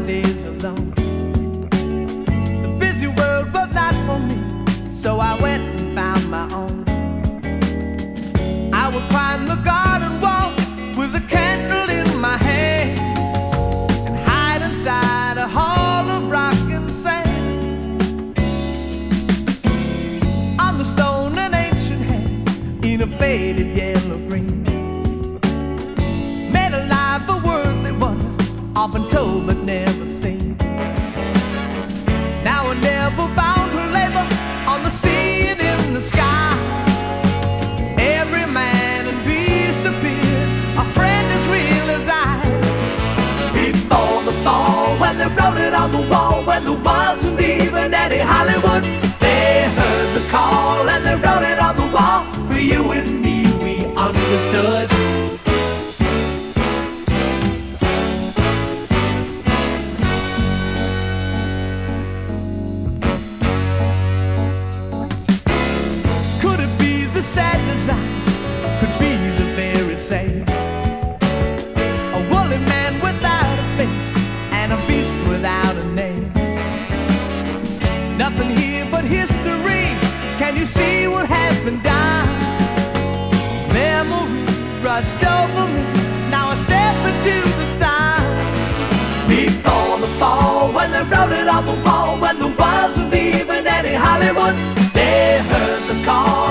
days alone. The busy world was not for me, so I went and found my own. I would climb the garden wall with a candle in my hand and hide inside a hall of rock and sand. On the stone an ancient hand in a faded yellow green made alive a worldly wonder, often told but never seen. Now we're never bound to labor on the sea and in the sky. Every man and beast appeared, a friend as real as I. Before the fall, when they wrote it on the wall, when there wasn't even any Hollywood, they heard the call and they wrote it on the wall. For you and me, we understood. Sadness I could be the very same. A woolly man without a face and a beast without a name. Nothing here but history. Can you see what has been done? Memories rushed over me. Now I step into the sun. Before the fall, when they wrote it on the wall, when there wasn't even any Hollywood, they heard the call.